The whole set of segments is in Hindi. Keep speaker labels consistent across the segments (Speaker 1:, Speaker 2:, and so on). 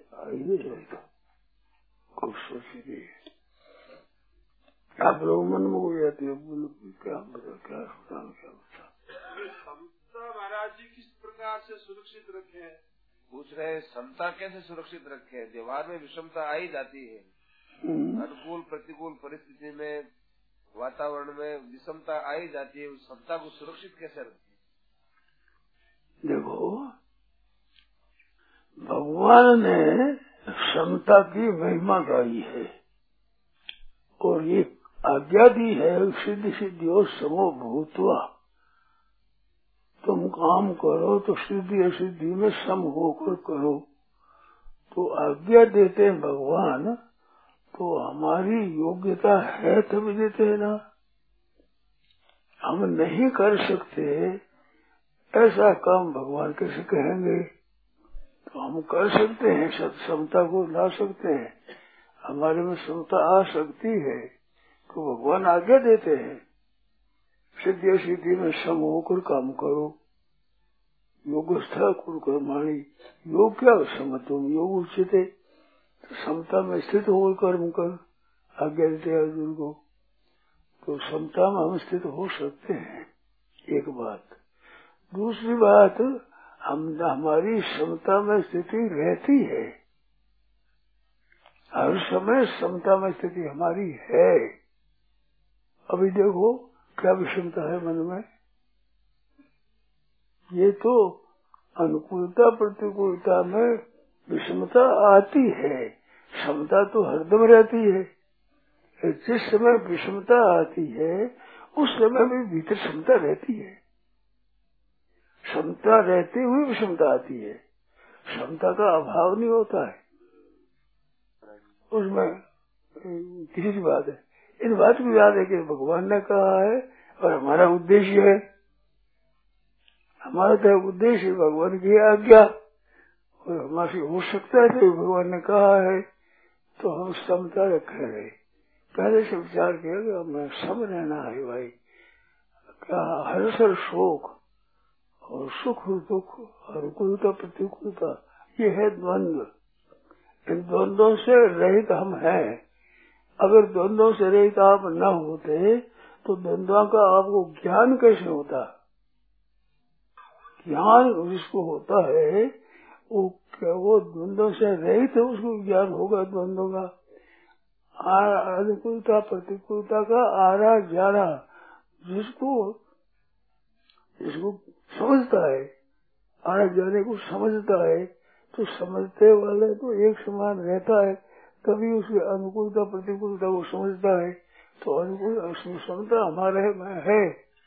Speaker 1: आई नहीं रहता, कुछ सोची नहीं। आप लोग मन में हो जाती है, बोलो क्या बता, क्या बता, क्या बता।
Speaker 2: समता महाराज जी किस प्रकार से सुरक्षित रखे हैं? पूछ रहे समता कैसे सुरक्षित रखे? व्यवहार में विषमता आ ही जाती है, अनुकूल प्रतिकूल परिस्थिति में, वातावरण में विषमता आ ही जाती है, उस समता को सुरक्षित कैसे रखें?
Speaker 1: देखो, भगवान ने समता की महिमा गाई है और ये आज्ञा दी है, सिद्धि सिद्धियों समो भूतवा, तुम काम करो तो सिद्धि असिद्धि में सम होकर करो। तो आज्ञा देते हैं भगवान, तो हमारी योग्यता है तभी देते हैं ना। हम नहीं कर सकते ऐसा काम भगवान कैसे कहेंगे? तो हम कर सकते हैं, समता को ला सकते हैं, हमारे में समता आ सकती है तो भगवान आज्ञा देते हैं, सिद्धि सिद्धि में सम होकर काम करो। योगस्था कुर्माणी, योग क्या समत्वम योग उचित है, तो समता में स्थित होकर कर्म कर, आज्ञा देते अर्जुन को। तो समता में हम स्थित हो सकते हैं, एक बात। दूसरी बात, हमारी समता में स्थिति रहती है, हर समय समता में स्थिति हमारी है। अभी देखो क्या विषमता है मन में, ये तो अनुकूलता प्रतिकूलता में विषमता आती है, समता तो हरदम रहती है। जिस समय विषमता आती है उस समय भी भीतर समता रहती है, समता रहते हुए विषमता आती है, समता का अभाव नहीं होता है उसमें। तीसरी बात है, इन बात की याद है कि भगवान ने कहा है और हमारा उद्देश्य है, हमारा तो उद्देश्य भगवान की आज्ञा, और हमारे हो सकता है तो भगवान ने कहा है तो हम समता रखेंगे। पहले से विचार किया कि हमें सम रहना है भाई, क्या हर्ष और शोक और सुख और दुख, अनुकूलता प्रतिकूलता, ये है द्वंद्व। इन द्वंद्वों से रहित हम हैं। अगर द्वंद्वों से रहित आप न होते तो द्वंद्वों का आपको ज्ञान कैसे होता? ज्ञान जिसको होता है वो द्वंद्वों से रहित है, उसको ज्ञान होगा द्वंद्वों का। अनुकूलता प्रतिकूलता का आरा जारा जिसको समझता है, आरा जाने को समझता है, तो समझते वाले तो एक समान रहता है, तभी उसकी अनुकूलता प्रतिकूलता को समझता है। तो अनुकूल समझता हमारे में है,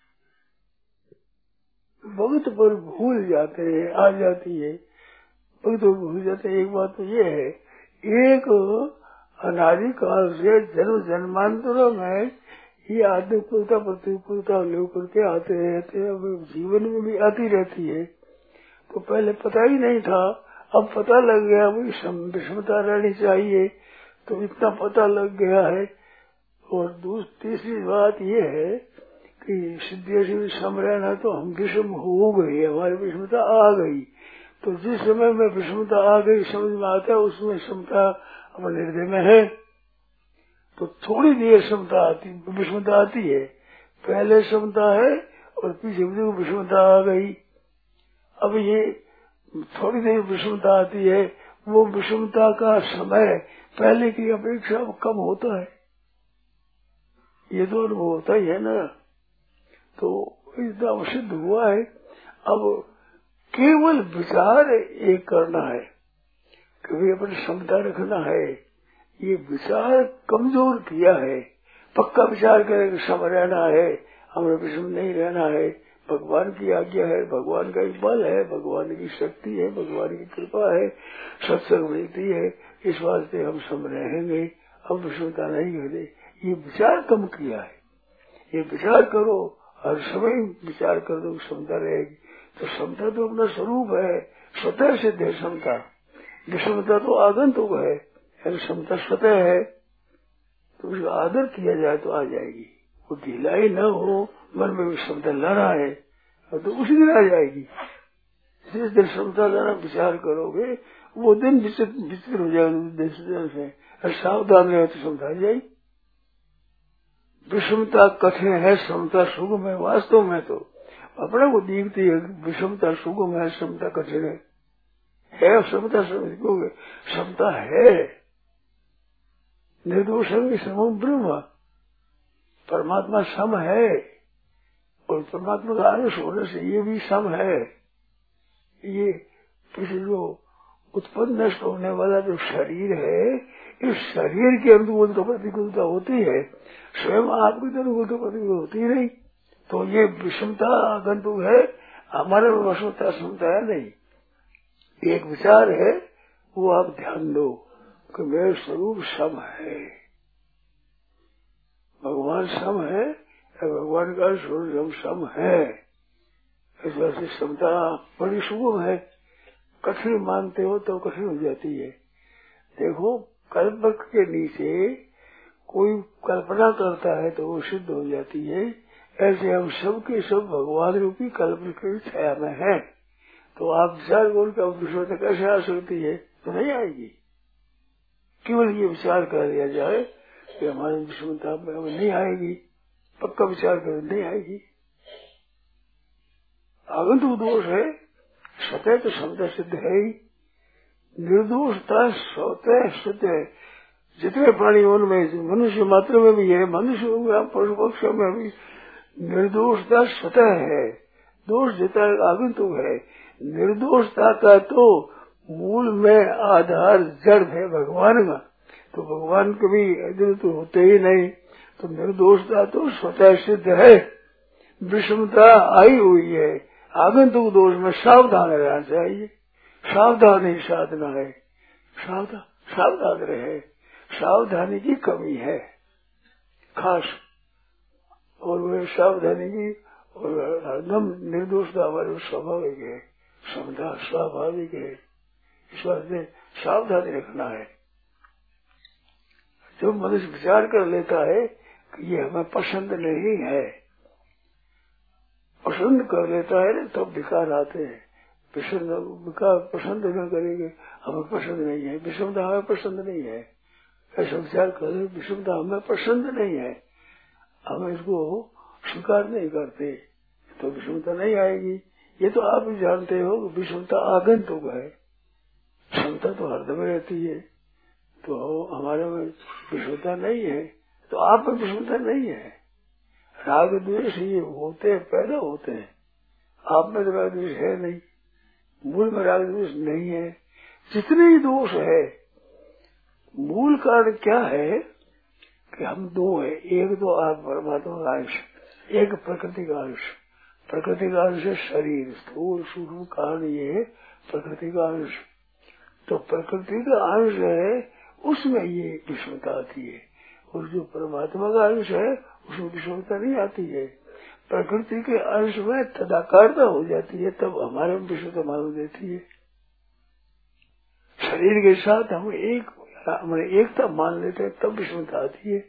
Speaker 1: वक्त पर भूल जाते हैं, आ जाती है, वक्त पर भूल जाते हैं। एक बात तो ये है, एक अनादि काल से जन्म जन्मांतरों में ये अनुकूलता प्रतिकूलता लेकर के आते रहते हैं, जीवन में भी आती रहती है। तो पहले पता ही नहीं था, अब पता लग गया विषमता रहनी चाहिए, तो इतना पता लग गया है। और तीसरी बात ये है कि सिद्धि से सम रहना, तो हम विषम हो गए, हमारी विषमता आ गई। तो जिस समय में विषमता आ गई समझ में आता है, उसमें समता अपने हृदय में है, तो थोड़ी देर विषमता आती है, पहले समता है और पीछे विषमता आ गई। अब ये थोड़ी देर विषमता आती है, वो विषमता का समय पहले की अपेक्षा कम होता है, ये तो अनुभव होता ही है ना। तो इतना सिद्ध हुआ है। अब केवल विचार एक करना है, कभी अपनी क्षमता रखना है, ये विचार कमजोर किया है। पक्का विचार करें कि सम रहना है, हमें विषम नहीं रहना है, भगवान की आज्ञा है, भगवान का एक बल है, भगवान की शक्ति है, भगवान की कृपा है, सत्संग मिलती है, इस वास्ते हम सम रहेंगे, हम विषमता नहीं करें। ये विचार कम किया है, ये विचार करो, हर समय विचार कर दो, क्षमता रहेगी। तो क्षमता तो अपना स्वरूप है, स्वतः सिद्ध है क्षमता। विषमता तो आगंतुक है, क्षमता स्वतः है, तो उसका आदर किया जाए तो आ जाएगी। वो ढिलाई न हो, मन में विषमता लाना है तो उसी दिन आ जाएगी। जिस दिन क्षमता लाना विचार करोगे वो दिन विचित्र हो जाएगा। सावधान रहे तो समझा जाए। विषमता कठिन है, समता सुगम है। वास्तव में तो अपने को दिखती है विषमता सुगम है, समता कठिन है। समता क्योंकि समता है। निर्दोष है समम ब्रह्म, परमात्मा सम है और परमात्मा का अंश होने से ये भी सम है। ये किसी जो उत्पन्न नष्ट होने वाला जो शरीर है, इस शरीर के अनुकूल तो प्रतिकूलता होती है, स्वयं आपकी तो अनुकूल तो प्रतिकूल होती नहीं। तो ये विषमता आगंतुक है, हमारे में विषमता समता है नहीं। एक विचार है, वो आप ध्यान दो कि मेरा स्वरूप सम है, भगवान सम है, भगवान का स्वरूप सम है। इस वजह से समता बड़ी सुगम है। कठिन मानते हो तो कठिन हो जाती है। देखो, कल्पक के नीचे कोई कल्पना करता है तो वो सिद्ध हो जाती है। ऐसे हम सब के सब भगवान रूपी कल्पक की छाया में है। तो आप विचार करो कि अब विषमता कैसे आ सकती है? तो नहीं आएगी। केवल ये विचार कर लिया जाए कि हमारी विषमता में नहीं आएगी, पक्का विचार कर नहीं आएगी। आगंतुक दोष है, स्वतः तो समता सिद्ध है ही। निर्दोषता स्वतः सिद्ध है। जितने प्राणी उनमें मनुष्य मात्र में भी है, मनुष्य में पशु पक्षियों में भी निर्दोषता स्वतः है। दोष जितना आगंतुक है। निर्दोषता का तो मूल में आधार जड़ है भगवान का, तो भगवान कभी इधर तो होते ही नहीं। तो निर्दोषता तो स्वतः सिद्ध है। विषमता आई हुई है। आगंतुक दोष में सावधान रहना चाहिए। सावधानी साधना है। सावधान रहे। सावधानी की कमी है खास, और वह सावधानी की और हरदम निर्दोषता हमारे स्वाभाविक है, समता स्वाभाविक है। इस वास्ते सावधानी रखना है। जो मनुष्य विचार कर लेता है कि ये हमें पसंद नहीं है, पसंद कर लेता है ना, तब विकार आते हैं। विकार पसंद न करेंगे, हमें पसंद नहीं है, विषमता हमें पसंद नहीं है, ऐसा विचार करें विषमता हमें पसंद नहीं है, हम इसको स्वीकार नहीं करते, तो विषमता नहीं आएगी। ये तो आप भी जानते हो कि विषमता आगंतुक है, क्षमता तो हरदम रहती है। तो हमारे में विषमता नहीं है, तो आप में विषमता नहीं है। राग द्वेष ये होते हैं, पैदा होते हैं। आप में तो राग द्वेष है नहीं, मूल में राग द्वेष नहीं है। जितने ही दोष है, मूल कारण क्या है कि हम दो है। एक तो आप परमात्मा का अंश, एक प्रकृति का अंश। प्रकृति का अंश है शरीर, स्थूल सूक्ष्म कारण ये है प्रकृति का अंश। तो प्रकृति का अंश है, उसमें ये विषमता आती है, और जो परमात्मा का अंश है उसमें विषमता नहीं आती है। प्रकृति के अंश में तदाकारता हो जाती है, तब हमारे में विषमता मालूम देती है। शरीर के साथ हम हमारे एकता मान लेते हैं, तब विषमता आती है।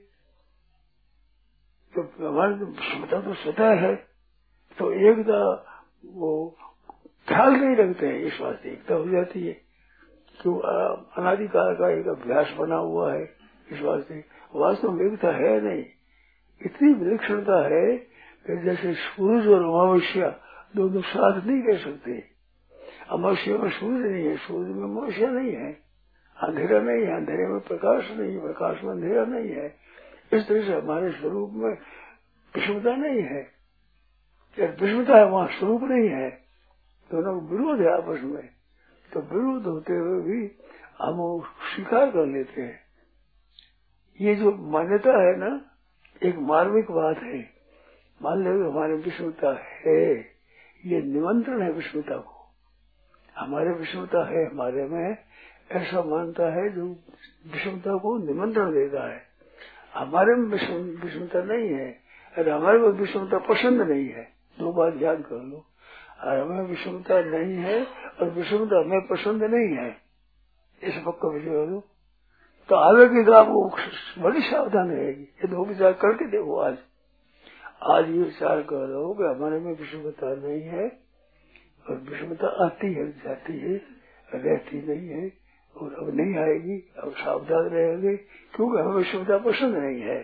Speaker 1: तो हमारी विषमता तो स्वतः है, तो एकता वो ख्याल नहीं रखते हैं, इस वास्ते एकता हो जाती है। तो अनादिकाल का एक अभ्यास बना हुआ है, इस वास्ते वास्तव में एकता है नहीं। इतनी विलक्षणता है कि जैसे सूरज और अमावस्या दोनों साथ नहीं रह सकते। अमावस्या में सूरज नहीं है, सूरज में अमावस्या नहीं है, अंधेरा नहीं है, अंधेरे में प्रकाश नहीं है, प्रकाश में अंधेरा नहीं है। इस तरह से हमारे स्वरूप में विषमता नहीं है। विषमता है, वहाँ स्वरूप नहीं है, दोनों विरोध है आपस में। तो विरोध होते हुए भी हम स्वीकार कर लेते हैं। ये जो मान्यता है ना, एक मार्मिक बात है। मान लो हमारे विषमता है, ये निमंत्रण है विषमता को। हमारे विषमता है हमारे में, ऐसा मानता है जो विषमता को निमंत्रण देता है। हमारे में विषमता नहीं है, और हमारे में विषमता पसंद नहीं है। दो बात याद कर लो, हमें विषमता नहीं है और विषमता हमें पसंद नहीं है, इस पक्का विचार दो। तो आगे की आपको बड़ी सावधान रहेगी। ये दो विचार करके देखो। आज ये विचार कर लो कि हमारे में विषमता नहीं है, और विषमता आती है जाती है, रहती नहीं है। और अब नहीं आएगी, अब सावधान रहेंगे, क्योंकि हमें विषमता पसंद नहीं है।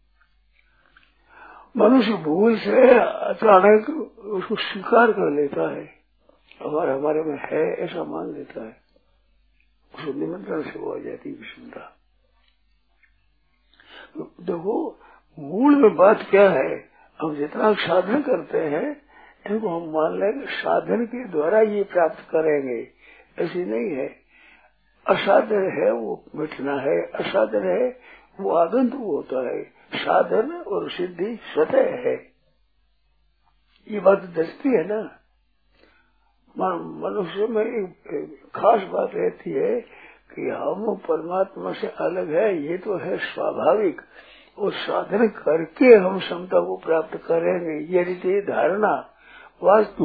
Speaker 1: मनुष्य भूल से अचानक उसको स्वीकार कर लेता है, हमारे में है ऐसा मान लेता है, उसको निमंत्रण से वो आ जाती है विषमता। तो देखो मूल में बात क्या है, हम जितना साधन करते हैं इनको हम मान लेंगे साधन के द्वारा ये प्राप्त करेंगे, ऐसी नहीं है। असाधन है वो मिटना है, असाधन है वो आगंतुक होता है, साधन और सिद्धि स्वतः है। ये बात दसती है ना। मनुष्य में एक खास बात रहती है कि हम परमात्मा से अलग है, ये तो है स्वाभाविक, और साधन करके हम क्षमता को प्राप्त करेंगे, ये रीति धारणा वास्तु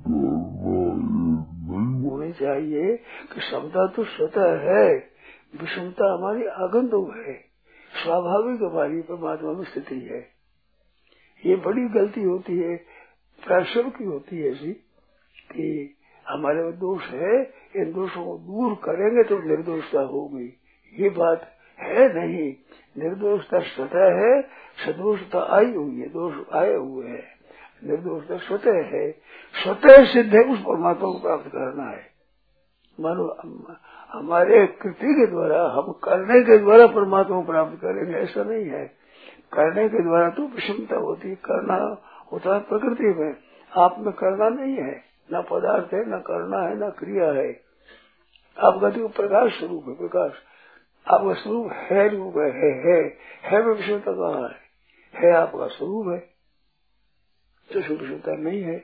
Speaker 1: होनी चाहिए कि क्षमता तो स्वतः है, विषमता हमारी आगंतुक है, स्वाभाविक हमारी परमात्मा में स्थिति है। ये बड़ी गलती होती है, प्राय सबकी होती है ऐसी कि हमारे में दोष है, इन दोषों को दूर करेंगे तो निर्दोषता होगी। ये बात है नहीं, निर्दोषता स्वतः है, सदोषता आई हुई है, दोष आए हुए हैं, निर्दोषता स्वतः है, स्वतः सिद्ध है, उस परमात्मा को प्राप्त करना है। मानो हमारे कृति के द्वारा, हम करने के द्वारा परमात्मा को प्राप्त करेंगे, ऐसा नहीं है। करने के द्वारा तो विषमता होती है, करना होता है प्रकृति में, आप में करना नहीं है, न पदार्थ है, न करना है, न क्रिया है। आपका तो प्रकाश स्वरूप है, प्रकाश आपका स्वरूप है, रूप है में विषमता कहाँ है आपका स्वरूप है, तो विषमता नहीं है।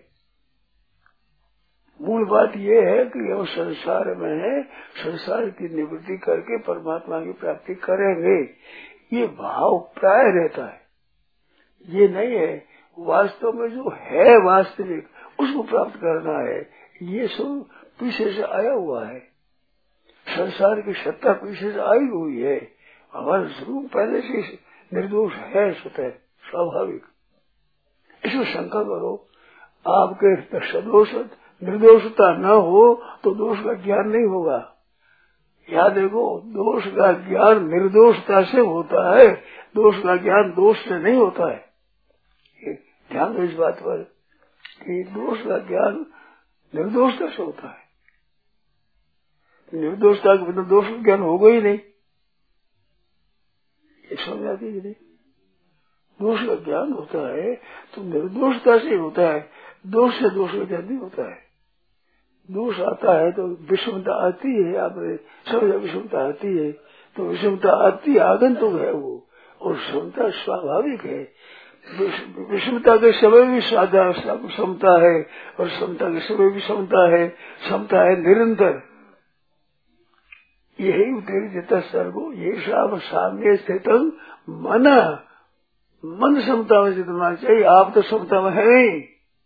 Speaker 1: मूल बात यह है कि हम संसार में है, संसार की निवृत्ति करके परमात्मा की प्राप्ति करेंगे, ये भाव प्राय रहता है। ये नहीं है वास्तव में जो है वास्तविक उसको प्राप्त करना है, ये सब पीछे से आया हुआ है, संसार की सत्ता पीछे से आई हुई है, हमारा स्वरूप पहले से निर्दोष है, स्वतः स्वाभाविक। इसमें शंका करो, आपके सदोष निर्दोषता न हो तो दोष का ज्ञान नहीं होगा। याद देखो, दोष का ज्ञान निर्दोषता से होता है, दोष का ज्ञान दोष से नहीं होता है। ध्यान दो इस बात पर कि दोष का ज्ञान निर्दोषता से होता है, निर्दोषता के बिना दोष का ज्ञान होगा ही नहीं, ये समझ आती है नहीं। दोष का ज्ञान होता है तो निर्दोषता से होता है, दोष से दोष का ज्ञान नहीं होता है। दोष आता है तो विषमता आती है, आपने समझा, विषमता आती है तो विषमता आती आगंतुक है वो, और क्षमता स्वाभाविक है। विषमता के समय भी क्षमता है और क्षमता के समय भी क्षमता है निरंतर। यही उत्तेजित सर्वो ये सब सामने स्थित मन क्षमता में जितना चाहिए, आप तो क्षमता में है नहीं,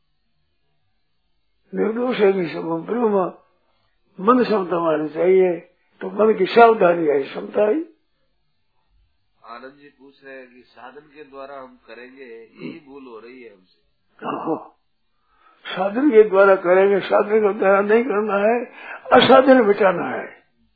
Speaker 1: निर्दोष है ब्रह्म, मन क्षमता मानी चाहिए, तो मन की सावधानी है क्षमता ही।
Speaker 2: आनंद जी पूछ रहे हैं कि साधन के द्वारा हम करेंगे, यही भूल हो रही है हमसे।
Speaker 1: हाँ, साधन के द्वारा करेंगे, साधन का द्वारा नहीं करना है, असाधन मिटाना है,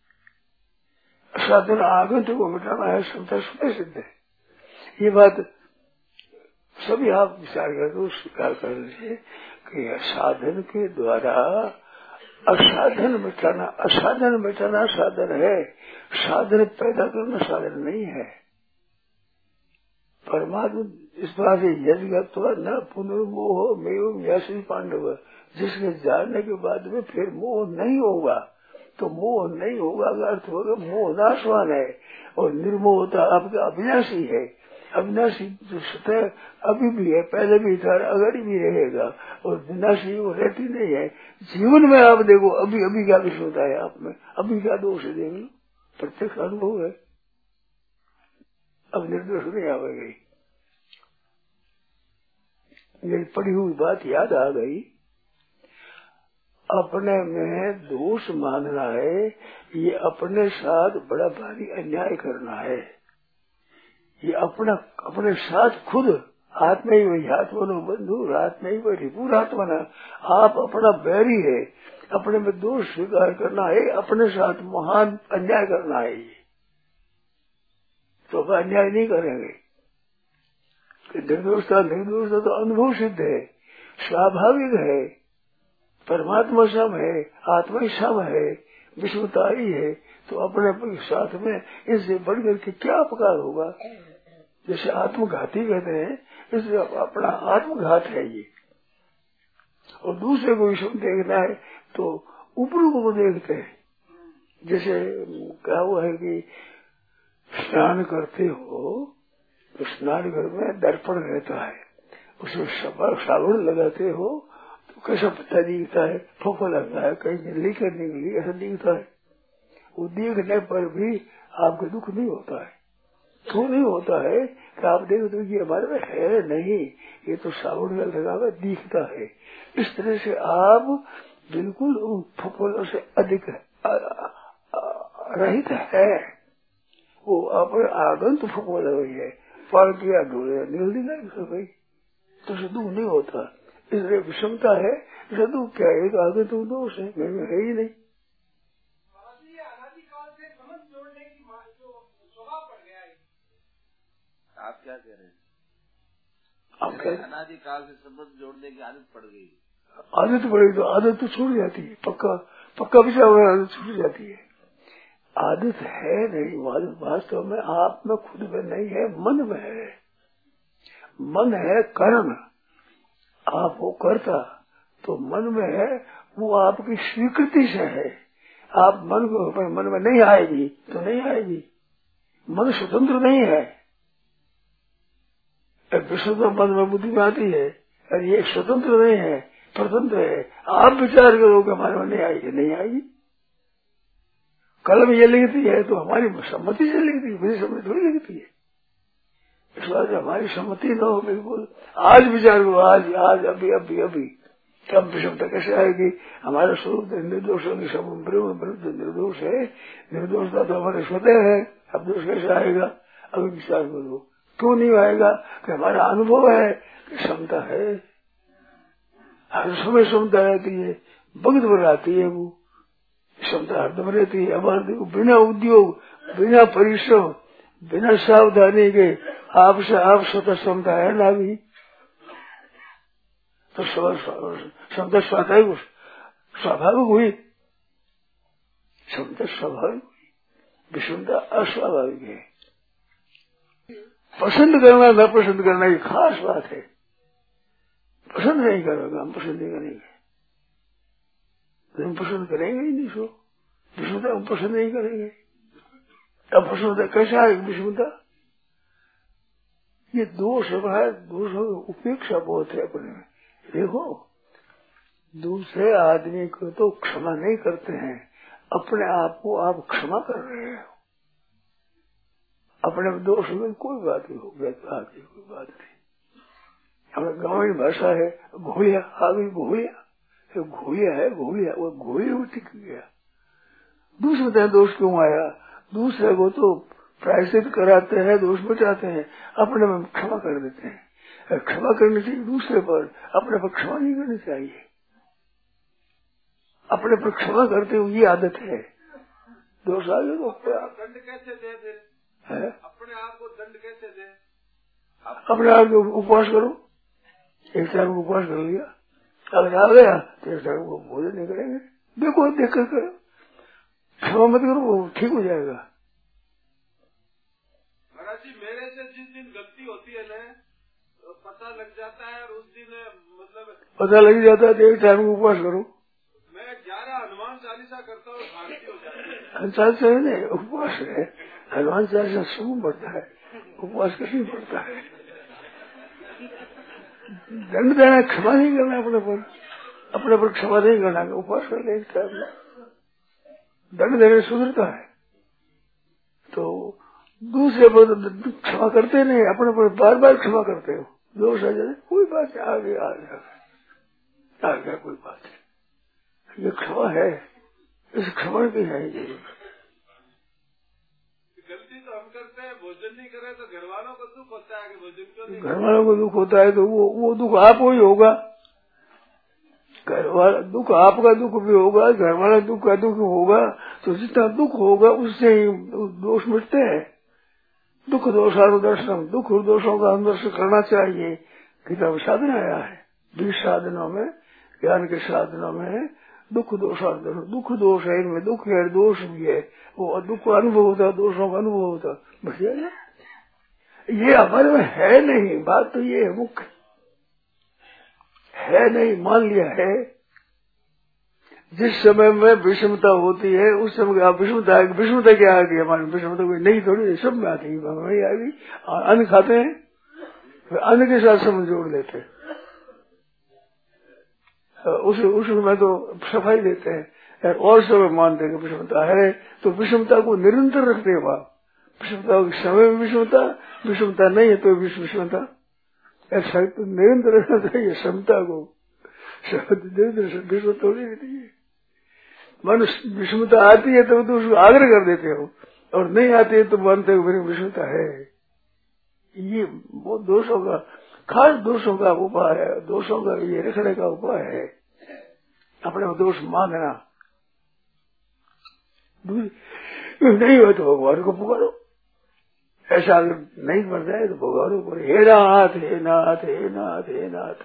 Speaker 1: असाधन आगंतुक को मिटाना है, क्षमता स्वतः सिद्ध है। ये बात सभी आप विचार करके स्वीकार कर लीजिए कि साधन के द्वारा असाधन मिटाना, असाधन मिटाना साधन है, साधन पैदा करना साधन नहीं है। परमात्मा इस बात से यज्ञ न पुनर्मोह मेव यशि पांडव, जिसके जानने के बाद में फिर मोह नहीं होगा, तो मोह नहीं होगा का अर्थ होगा मोह नाशवान है, और निर्मोहता आपका अविनाशी है। अविनाशी जो सतह अभी भी है, पहले भी था, अगर भी रहेगा, और विनाशी वो रहती नहीं है। जीवन में आप देखो अभी अभी क्या विषय होता है आप में, अभी क्या दोष है देख लो, प्रत्यक्ष अनुभव है, अब निर्दोष नहीं आवेगी। ये पढ़ी हुई बात याद आ गई, अपने में दोष मानना है, ये अपने साथ बड़ा भारी अन्याय करना है। ये अपने साथ खुद आत्मा ही वही आत्मनो बंधु, आत्मा ही वही रिपुरात्मना, आप अपना बैरी है, अपने में दोष स्वीकार करना है, अपने साथ महान अन्याय करना है। ये तो अन्याय नहीं करेंगे। निर्दोषता तो अनुभव सिद्ध है, स्वाभाविक है। परमात्मा सम है, आत्मा ही सम है, विश्वता ही है। तो अपने साथ में इससे बढ़कर के क्या अपकार होगा? जैसे आत्मघाती कहते हैं, इससे अपना आत्मघात है ये। और दूसरे को विषम देखना है तो ऊपर को देखते हैं। जैसे क्या हुआ है कि स्नान करते हो तो स्नान घर में दर्पण रहता है, उसमें साबुन लगाते हो तो कैसा पता दिखता है? फोफा लगता है, कहीं लीकर निकली ऐसा दिखता है। वो देखने पर भी आपको दुख नहीं होता है। क्यों नहीं होता है कि आप देखते हो कि हमारे में है नहीं, ये तो साबुन में लगा हुआ दिखता है। इस तरह से आप बिल्कुल उन फफोलों से अधिक रहित है। वो अपने आगंत फफोला हुई है, पाल किया ढूंढे निकल दिखा भाई, तो उसे दुख नहीं होता। इसलिए विषमता है, इसे दुख क्या है? आगंत दोष है, है ही नहीं।
Speaker 2: आप क्या कह रहे हैं?
Speaker 1: आप क्या?
Speaker 2: अनादिकाल से संबंध जोड़ने की आदत पड़ गई।
Speaker 1: आदत पड़ेगी तो आदत तो छूट जाती है, पक्का विचार हुआ आदत छूट जाती है। आदत है नहीं, वास्तव में आप में खुद में नहीं है, मन में है। मन है कर्म, आप वो करता तो मन में है, वो आपकी स्वीकृति से है। आप मन में नहीं आएगी तो नहीं आएगी। मन स्वतंत्र नहीं है। विशुद्ध मन में बुद्धि में आती है, और ये स्वतंत्र नहीं है, स्वतंत्र है। आप विचार करोगे हमारे में नहीं आएगी, नहीं आएगी। कलम ये लिखती है तो हमारी सम्मति से लिखती है, मेरी सम्मति थोड़ी लिखती है। इस बात हमारी सम्मति न हो बिल्कुल, आज विचार करो, आज अभी तब विषमता कैसे आएगी? हमारा स्वरूप निर्दोष ब्रह्म निर्दोष है, निर्दोषता तो हमारे स्वतः है, अब दोष कैसे आएगा? अभी विचार करो, क्यों नहीं आएगा? कि हमारा अनुभव है कि क्षमता है, हर समय क्षमता रहती है, भक्त भर आती है, वो क्षमता हरदम रहती है। हमारे बिना उद्योग, बिना परिश्रम, बिना सावधानी के आपसे आप स्वतः क्षमता है ना भी, तो क्षमता स्वाभाविक हुई, क्षमता स्वाभाविक हुई, विषमता अस्वाभाविक है। पसंद करना न पसंद करना की खास बात है। पसंद नहीं करोगे, हम पसंद नहीं करेंगे, हम पसंद करेंगे ही नहीं। सो विषमता हम पसंद नहीं करेंगे। अब पसंद कैसा है विषमता? ये दोष है, दोष उपेक्षा बहुत है अपने में। देखो, दूसरे आदमी को तो क्षमा नहीं करते हैं, अपने आप को आप क्षमा कर रहे हो। अपने दोष में कोई बात नहीं हो गया, कोई बात नहीं। हमारे गाँव की भाषा है घोड़िया, आगे घोड़िया है, घोड़िया वो घोड़े में टिक गया। दूसरे दोष क्यों आया? दूसरे को तो प्रायश्चित कराते हैं, दोष बचाते हैं, अपने में क्षमा कर देते हैं। क्षमा करनी चाहिए दूसरे पर, अपने पर क्षमा नहीं करनी चाहिए। अपने पर क्षमा करते हुए ये आदत है। दोष आ गया तो
Speaker 2: दंड कैसे दे दे? अपने आप को दंड कैसे दे?
Speaker 1: अपने आप को उपवास करो, एक टाइम उपवास कर लिया, अगर आ गया तो एक टाइम को भोजन नहीं करेंगे। देखो देख कर करो, क्षमा मत करो, वो ठीक हो जाएगा।
Speaker 2: महाराज जी, मेरे से जिस दिन गलती होती है ना, तो पता लग जाता है, और उस दिन मतलब
Speaker 1: पता लग जाता है तो एक टाइम को उपवास करो।
Speaker 2: मैं 11 हनुमान चालीसा करता हूँ, शांति हो जाती है।
Speaker 1: हनुमान चालीसा नहीं, उपवास है। हनुमान चालीसा सुगम पड़ता है, उपवास कहीं पड़ता है। दंड देना, क्षमा नहीं करना अपने पर क्षमा नहीं करना, उपवास कर ले। दंड देने सुधरता है। तो दूसरे पर क्षमा करते नहीं, अपने पर बार बार क्षमा करते हो, दोष आ जाए, कोई बात नहीं, आगे आ गया, कोई बात नहीं। ये क्षमा है, इस क्षमा की है जरूर।
Speaker 2: गलती तो हम करते हैं, भोजन नहीं करे तो घर वालों को दुख होता है कि भोजन क्यों नहीं?
Speaker 1: घर वालों को दुख होता है तो वो दुख आपको ही होगा। घर वाला दुख, आपका दुख भी होगा, घर वाला दुख का दुख होगा, तो जितना दुख होगा उससे ही दोष मिटते हैं। दुख दोषानुदर्शन, दुख दोषों का अनुदर्शन करना चाहिए। गीता में साधन आया है, 20 साधनों में, ज्ञान के साधनों में दुख दोषानुदर्शन। दुख दोष है, इनमें दुख है, दोष भी है, वो दुख का अनुभव होता है, दोषों का अनुभव होता है। बढ़िया ना, ये हमारे में है नहीं, बात तो ये है, मुख्य है नहीं, मान लिया है। जिस समय में विषमता होती है उस समय आप विषमता क्या आ गई हमारे? विषमता कोई नहीं थोड़ी, सब में आती है, हमें आ गई। अन्न खाते हैं, फिर अन्न के साथ समय जोड़ लेते हैं, उस समय तो सफाई देते हैं, और समय मानते हैं कि विषमता है, तो विषमता को निरंतर रखते हैं वहाँ। विषमता के समय में विषमता, विषमता नहीं है तो विषमता, ऐसा तो निरंतर रखना चाहिए समता को। निरंतर विषमता थोड़ी रहती है। मनुष्य विषमता आती है तो उसको आग्रह कर देते हो, और नहीं आती है तो मानते हो मेरी विषमता है। ये वो दोषों का, खास दोषों का उपाय है, दोषों का ये रखने का उपाय है, अपने दोष मानना। नहीं हो तो भगवान को पुकारो, ऐसा अगर नहीं बन जाए तो भगवान को, हे नाथ हे नाथ हे नाथ हे नाथ,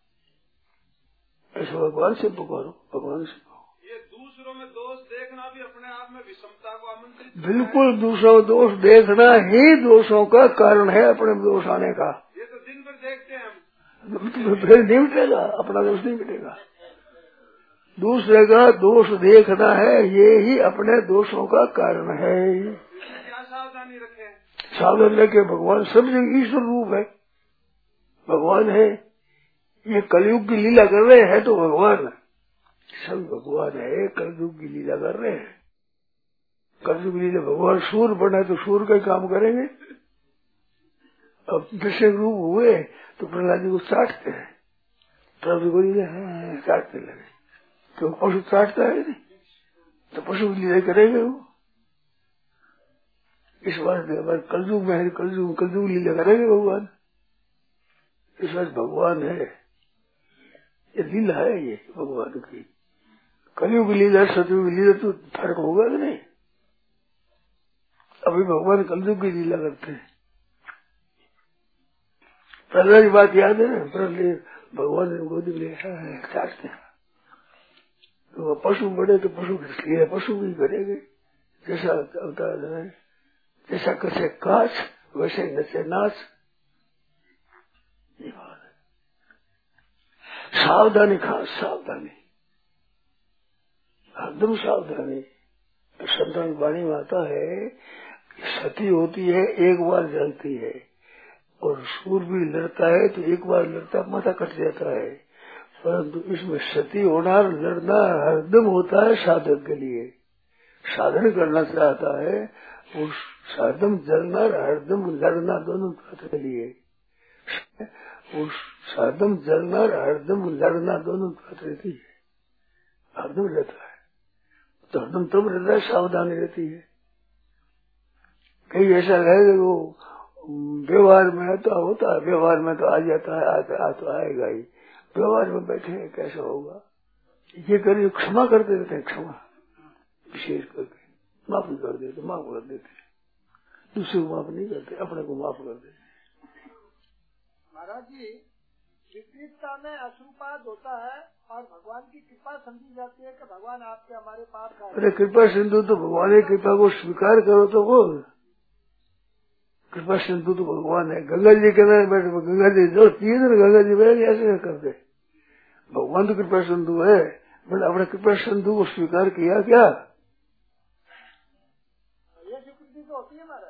Speaker 1: ऐसा भगवान से पुकारो, भगवान से।
Speaker 2: ये दूसरों में दोष देखना भी अपने आप में विषमता को आमंत्रित,
Speaker 1: बिल्कुल दूसरों दोष देखना ही दोषों का कारण है, अपने दोष आने का।
Speaker 2: ये तो दिन भर देखते हैं हम,
Speaker 1: फिर नहीं मिटेगा, अपना दोष नहीं मिटेगा। दूसरे का दोष देखना है, ये ही अपने दोषों का कारण है।
Speaker 2: क्या सावधानी रखें?
Speaker 1: सावधान रखे, भगवान सब जगह ईश्वर रूप है, भगवान है। ये कलयुग की लीला कर रहे हैं तो भगवान, सब भगवान है, कलयुग की लीला कर रहे हैं। कलयुग की लीला, भगवान सूर बने तो सूर का काम करेंगे। अब दृश्य रूप हुए तो प्रहलाद जी को चाटते हैं, प्रभु को लीला चाटने लगे, तो पशु चाटता है नहीं, तो पशु की लीला करेंगे वो। इस बार कलयुग में है, कलयुग लीला करेंगे भगवान। इस बार भगवान है, ये लीला है, ये भगवान की। कलयुग की लीला सतयुग की लीला तो फर्क होगा कि नहीं? अभी भगवान कलयुग की लीला करते हैं। प्रहलाद की बात याद है ना, प्रहलाद भगवान ने गोदी में चाटते हैं, तो पशु बड़े तो पशु की पशु भी करेंगे, जैसा अवतार है, जैसा कसे काच वैसे नचे नाच। ये बात है, सावधानी, खास सावधानी, एकदम सावधानी। संतान वाणी में आता है, सती होती है एक बार जलती है, और सूर भी लड़ता है तो एक बार लड़ता माथा कट जाता है, परंतु इसमें सती होना, लड़ना हरदम होता है साधक के लिए। साधन करना चाहता है उस हरदम जलना हरदम लड़ना दोनों के लिए, उस हरदम जलना हरदम लड़ना दोनों रहती है, हरदम रहता है, तो हरदम तब रहता है सावधानी रहती है। कहीं ऐसा है वो व्यवहार में तो होता है, व्यवहार में तो आ जाता है, तो आएगा ही, व्यवहार में बैठे हैं कैसा होगा, ये करिए क्षमा करते रहते हैं, क्षमा विशेष करके माफी कर देते, माफ कर देते, दूसरे को माफ नहीं करते, अपने को माफ कर देते।
Speaker 3: महाराज जी, विपरीतता में अश्रुपात होता है और भगवान की कृपा समझी जाती है कि भगवान आपके हमारे पास का।
Speaker 1: अरे कृपा सिंधु तो भगवान की कृपा को स्वीकार करो तो वो कृपा सिंधु तो भगवान है। गंगा जी के अंदर बैठे, गंगा जी जो चीज है गंगा जी बैठ ऐसे करते, भगवान तो कृपा सिंधु है, बट अपने कृपा सिंधु को स्वीकार किया क्या?
Speaker 3: ये स्वीकृति तो होती है महाराज,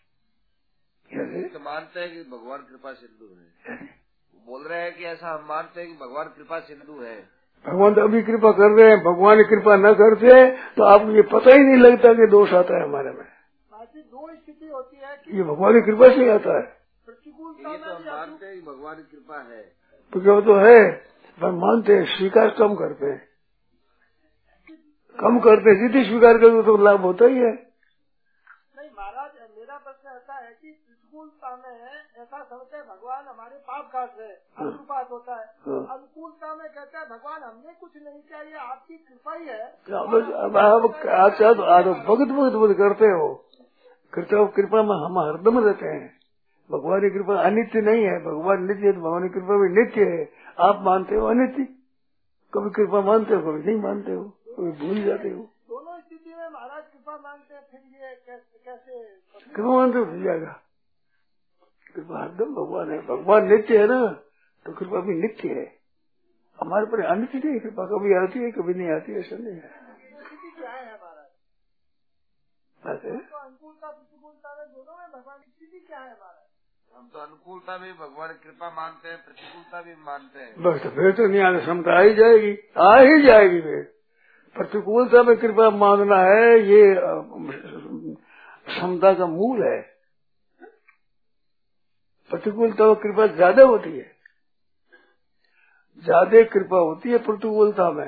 Speaker 2: तो मानते हैं कि भगवान कृपा सिंधु है, बोल रहे हैं कि ऐसा हम मानते हैं कि भगवान कृपा सिंधु है।
Speaker 1: भगवान तो अभी कृपा कर रहे हैं, भगवान कृपा न करते तो आपको ये पता ही नहीं लगता कि दोष आता है हमारे में।
Speaker 3: दो स्थिति होती है कि
Speaker 1: ये भगवान की कृपा से आता है,
Speaker 3: प्रतिकूलता
Speaker 2: ये तो हम मानते हैं कि भगवान की कृपा है,
Speaker 1: तो तो है, पर मानते हैं, स्वीकार कम करते हैं, कम करते हैं। जितनी स्वीकार करो तो लाभ होता ही है।
Speaker 3: नहीं महाराज मेरा प्रश्न ऐसा है कि प्रतिकूलता में ऐसा समझते हैं भगवान हमारे पाप काट रहे, अनुपात होता है। अनुकूलता में कहते हैं भगवान हमने कुछ नहीं किया, ये आपकी कृपा ही है।
Speaker 1: अब आप भगत करते हो, कृपा में हम हरदम रहते हैं। भगवान की कृपा अनित्य नहीं है, भगवान नित्य है, भगवान की कृपा भी नित्य है। आप मानते हो अनित्य, कभी कृपा मानते हो, कभी नहीं मानते हो, कभी भूल जाते हो।
Speaker 3: दोनों स्थिति में महाराज कृपा मानते हैं, फिर ये कैसे
Speaker 1: कृपा मानते हो जाएगा। कृपा हरदम भगवान है, भगवान नित्य है ना, तो कृपा भी नित्य है। हमारे पर अनित्य नहीं, कृपा कभी आती है कभी नहीं आती, ऐसा नहीं है।
Speaker 3: स्थिति क्या है महाराज?
Speaker 1: तो
Speaker 3: अनुकूलता प्रतिकूलता में दोनों में भगवान की स्थिति क्या है महाराज?
Speaker 2: हम तो अनुकूलता में भगवान की कृपा मानते हैं, प्रतिकूलता भी मानते हैं।
Speaker 1: बस फिर तो नहीं आने क्षमता आ ही जाएगी फिर। प्रतिकूलता में कृपा मानना है, ये क्षमता का मूल है। प्रतिकूलता में कृपा ज्यादा होती है, ज्यादा कृपा होती है प्रतिकूलता में।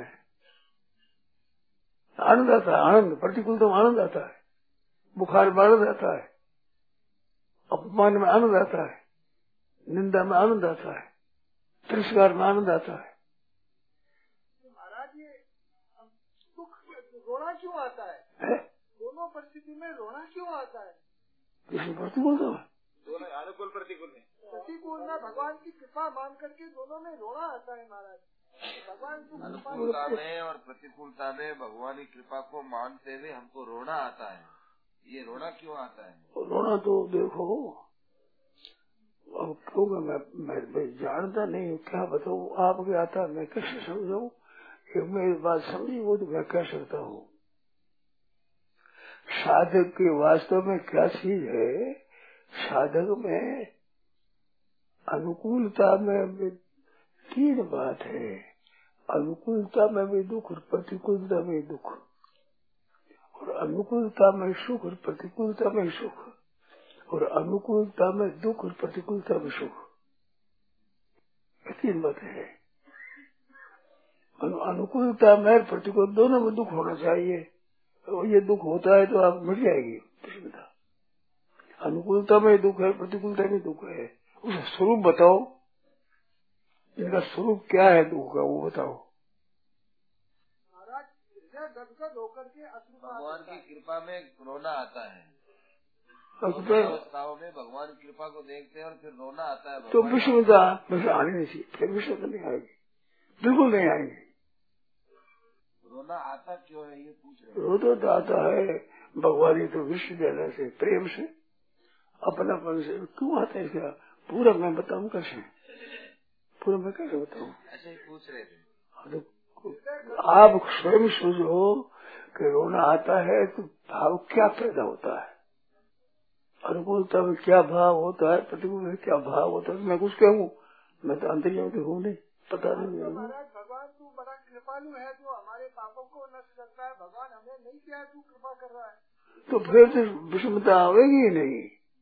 Speaker 1: आनंद आता है, आनंद प्रतिकूलता में आनंद आता है, बुखार में आनंद आता है, अपमान में आनंद आता है, निंदा में आनंद आता है, तिरस्कार में आनंद आता है।
Speaker 3: महाराज ये दुख रोना क्यों आता है? दोनों परिस्थिति में रोना क्यों आता है?
Speaker 1: प्रतिकूलता में,
Speaker 2: दोनों अनुकूल प्रतिकूल में,
Speaker 3: प्रतिकूल में भगवान की कृपा मान करके दोनों में रोना आता है महाराज। भगवान की
Speaker 2: अनुकूलता में और प्रतिकूलता में भगवान की कृपा को मानते हुए हमको रोना आता है। ये रोना क्यों आता है? रोना
Speaker 1: तो देखो, अब क्यों मैं जानता नहीं हूँ, क्या बताऊँ आपके आता, मैं कैसे समझाऊँ? मेरी बात समझी वो तो मैं कह सकता हूँ। साधक के वास्तव में क्या चीज है? साधक में अनुकूलता में तीन बात है। अनुकूलता में भी दुख और प्रतिकूलता में दुख, और अनुकूलता में सुख और प्रतिकूलता में सुख, और अनुकूलता में दुख और प्रतिकूलता में सुख। तीन बातें हैं। अनुकूलता में प्रतिकूल दोनों में दुख होना चाहिए। तो ये दुख होता है तो आप मिट जाएगी प्रसन्नता। अनुकूलता में दुख है, प्रतिकूलता में दुख है। उसका स्वरूप बताओ, इनका स्वरूप क्या है दुख का, वो बताओ।
Speaker 3: महाराज गदगद होकर के
Speaker 2: भगवान की कृपा में रोना आता है।
Speaker 1: अवस्थाओं
Speaker 2: में भगवान की कृपा को देखते हैं और फिर रोना आता है।
Speaker 1: तो विषमता आनी नहीं चाहिए, फिर विषमता नहीं आएगी, बिल्कुल नहीं आएगी।
Speaker 2: रोना आता क्यों है ये पूछ रहे?
Speaker 1: रो तो आता है भगवान ही तो विश्व देने से, प्रेम से, अपनापन से। क्यों आता है इसका पूरा मैं बताऊं कैसे? पूरा मैं कैसे बताऊं?
Speaker 2: ऐसे ही पूछ रहे थे।
Speaker 1: आप स्वयं सोचो कि रोना आता है तो भाव क्या पैदा होता है, अनुकूलता में क्या भाव होता है, प्रतिकूल में क्या भाव होता है। मैं कुछ कहूँ, मैं तो अंतर्यामी हूँ नहीं, पता नहीं।
Speaker 3: महाराज भगवान तू बड़ा कृपालु है जो हमारे पापों को नष्ट करता है। भगवान हमें नहीं किया, तू कृपा कर रहा है,
Speaker 1: तो फिर तो विषमता आवेगी ही नहीं।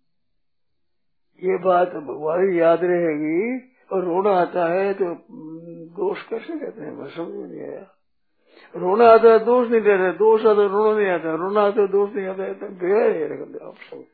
Speaker 1: ये बात भगवान याद रहेगी। और रोना आता है तो दोष कैसे कहते हैं, मैं समझ में नहीं आया। रोना आता है दोष नहीं दे रहे, दोष आता है रोना नहीं आता, रोना आता है दोष नहीं आता है, तो बेहद आप सब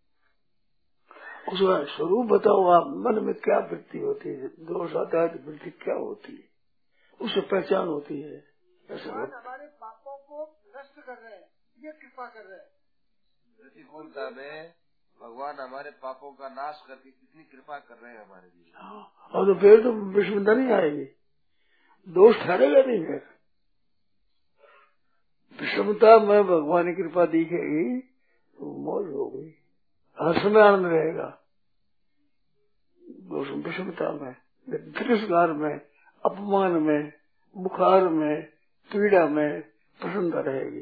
Speaker 1: उसका स्वरूप बताओ। आप मन में क्या वृत्ति होती है, दोष आता है तो वृत्ति क्या होती है, उससे पहचान होती है।
Speaker 3: भगवान हमारे पापों को नष्ट कर रहे हैं, ये कृपा कर रहे हैं।
Speaker 2: प्रतिकूलता में भगवान हमारे पापों का नाश करके कितनी कृपा कर रहे हैं हमारे लिए।
Speaker 1: और तो फिर तो विषमता नहीं आएगी, दोष ठहरेगा नहीं। फिर विषमता में भगवान की कृपा दिखेगी तो मौज हो गई, हर समय आनंद रहेगा। विषमता में, तिरस्कार में, अपमान में, बुखार में, पीड़ा में प्रसन्नता रहेगी।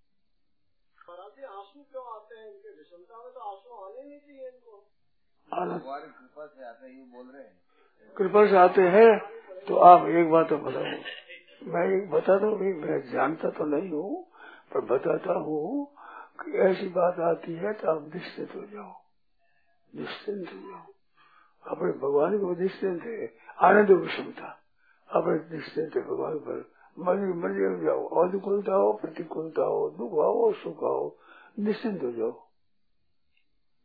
Speaker 3: आंसू क्यों आते हैं इनके? विषमता में तो आंसू आने नहीं चाहिए इनको।
Speaker 2: भगवान की कृपा से आते हैं, ये बोल रहे हैं।
Speaker 1: कृपा से आते हैं तो आप एक बात तो बताओ, मैं एक बताता हूँ, मैं जानता तो नहीं हूँ पर बताता हूँ कि ऐसी बात आती है तो आप निश्चित हो जाओ, निश्चिंत हो जाओ। अपने भगवान को निश्चिंत है, आनंद विषमता अपने निश्चिंत है भगवान पर। मर्जी हो जाओ, अनुकूलता हो प्रतिकूलता हो, दुख आओ सुख आओ, निश्चिंत हो जाओ।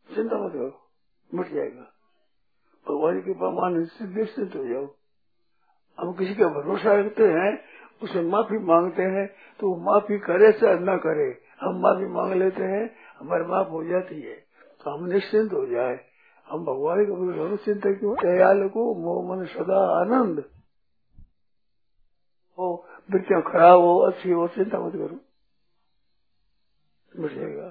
Speaker 1: चिंता मत करो, मिट जाएगा। भगवान के प्रमाण निश्चित हो जाओ। हम किसी का भरोसा रखते हैं, उसे माफी मांगते हैं, तो वो माफी करे चाहे न करे, हम माफी मांग लेते हैं, हमारी माफ हो जाती है, तो हम निश्चिंत हो जाए। हम भगवान को चिंता क्यों? दयाल को मोह मन सदा आनंद हो, वृत्तियां खराब हो अच्छी हो, चिंता मत करो, मिट जाएगा।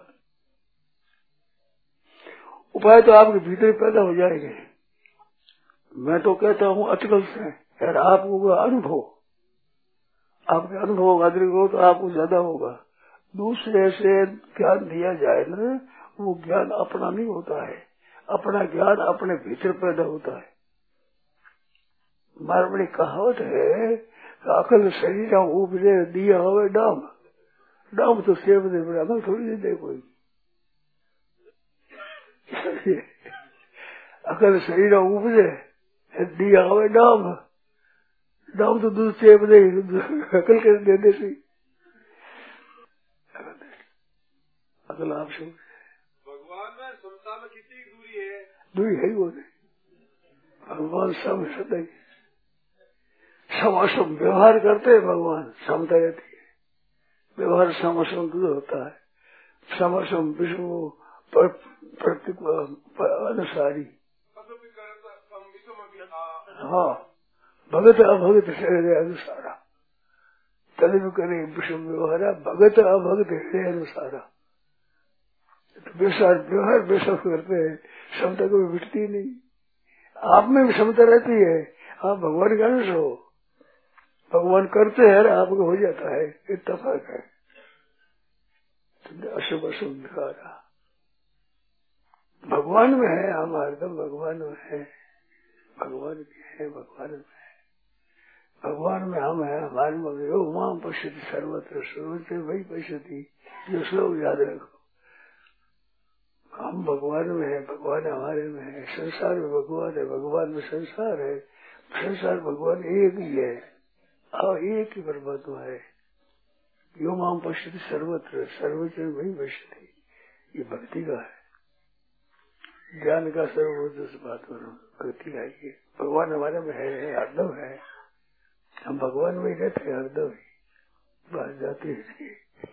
Speaker 1: उपाय तो आपके भीतर पैदा हो जाएंगे। मैं तो कहता हूँ अटकल से, यार आपको अनुभव, आपके अनुभव अधिक हो तो आपको ज्यादा होगा। दूसरे से ज्ञान दिया जाए ना, वो ज्ञान अपना नहीं होता है, अपना ज्ञान अपने भीतर पैदा होता है। हमारी बड़ी कहावत है, अकल शरीर उपजे दिया हो डाम, डाम तो सेव दे, अकल थोड़ी दे कोई। अकल शरीर उपजे दिया हो डाम, डाम तो दूध सेव दे, अकल कर दे देती। अकल आपसे
Speaker 2: भगवान में समता में कितनी दूरी है?
Speaker 1: दूरी है ही वो नहीं। भगवान सब सदा ही समासम व्यवहार करते हैं, भगवान समता रहती है। व्यवहार समासम दूर होता है, समासम विष्णु प्रतीक अनुसारी। हाँ, भगत अभगत हृदय अनुसारा, तभी भी करे विषम व्यवहार, भगत अभगत हृदय अनुसारा। तो व्यवहार बेशक करते हैं, क्षमता कभी मिटती नहीं। आप में भी क्षमता रहती है, आप भगवान का अंश हो, भगवान करते हैं आपको हो जाता है, इतना फर्क है। अशुभ अशुभ दिखारा भगवान में है, हमारे तो भगवान में है, भगवान की है, भगवान में है, भगवान में हम है, हमारे में योग माम पश्यति सर्वत्र सर्वत्र वही पश्यति। जो श्लोक याद रखो, हम भगवान में है, भगवान हमारे में है, संसार में भगवान है, भगवान में संसार है, संसार भगवान एक ही है, और एक ही परमात्मा है। यो माम पश्यति सर्वत्र सर्वत्र वही पश्यति, ये भक्ति का है, ज्ञान का सर्वोच्च बात करो, भक्ति आइए। भगवान हमारे में है, हरदम है, हम भगवान में ही रहते हैं, हरदम ही बात जाती है।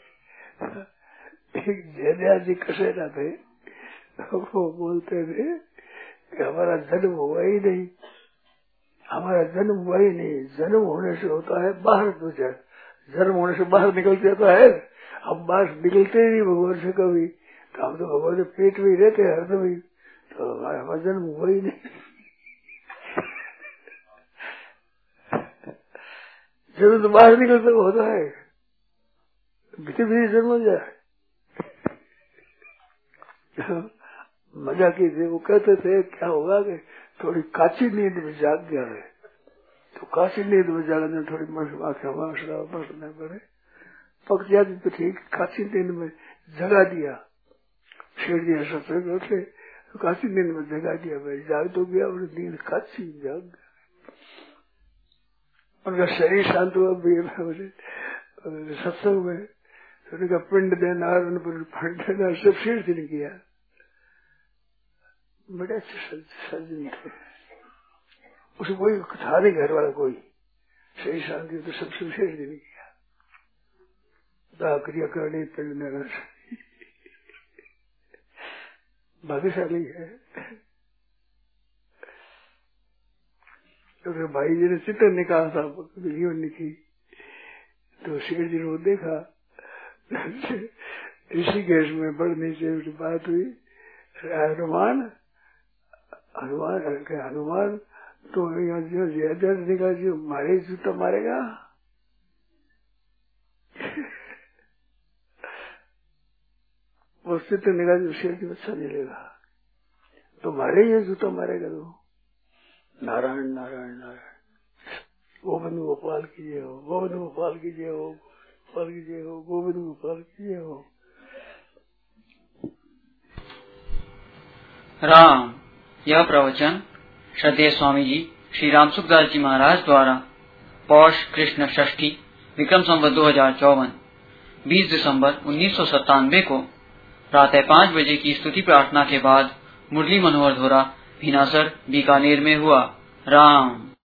Speaker 1: एक जैनिया जी कसेरा थे, वो बोलते थे कि हमारा जन्म हुआ ही नहीं, हमारा जन्म हुआ ही नहीं, जन्म होने से होता है बाहर दूसरा, जन्म होने से बाहर निकलते जाता है, हम बाहर निकलते ही नहीं भगवान से कभी, तो हम तो भगवान के पेट में ही रहते हैं हरदम ही, तो हमारा जन्म हुआ ही नहीं। जन्म तो बाहर निकलते होता है, भीतर भी जन्म हो जाए। मजा की थे, वो कहते थे क्या होगा कि थोड़ी काची नींद में जाग गया है, तो काची नींद में जागने थोड़ी मसने पड़े, पक जाती तो ठीक, काची नींद में जगा दिया, छेड़ दिया सत्संग उठे, तो काची नींद में जगा दिया, भाई जाग तो गया और नींद काची जाग गया, उनका शरीर शांत हुआ सत्संग में, उनका पिंड देना और उन पर फंड देना सब शीर्ष नहीं किया। बड़े अच्छे सज्जन थे, उसे कोई था नहीं घर वाला कोई, सही शांति तो सबसे विशेष नहीं किया, क्रिया करनी पिंड देना भाग्यशाली है। क्योंकि भाई जी ने चित्र निकाला था जीवन लिखी, तो शेर जी ने देखा, ऋषिकेश में बड़े से बात हुई, हनुमान हनुमान तो यहाँ जो ज्यादा निकाल जो मारे जूता मारेगा, वो चित्र निकाल जो शेर की अच्छा मिलेगा, तो मारे ये जूता मारेगा। तो नारायण नारायण नारायण, गोविंद गोपाल की जय हो, गोविंद गोपाल की जय हो, गोपाल की जय हो, गोविंद गोपाल की जय हो।
Speaker 4: राम। यह प्रवचन श्रद्धेय स्वामी जी श्री राम सुखदास जी महाराज द्वारा पौष कृष्ण षष्ठी विक्रम संवत 2054 20 दिसंबर 1997 को प्रातः 5 बजे की स्तुति प्रार्थना के बाद मुरली मनोहर धोरा भीनासर बीकानेर में हुआ। राम।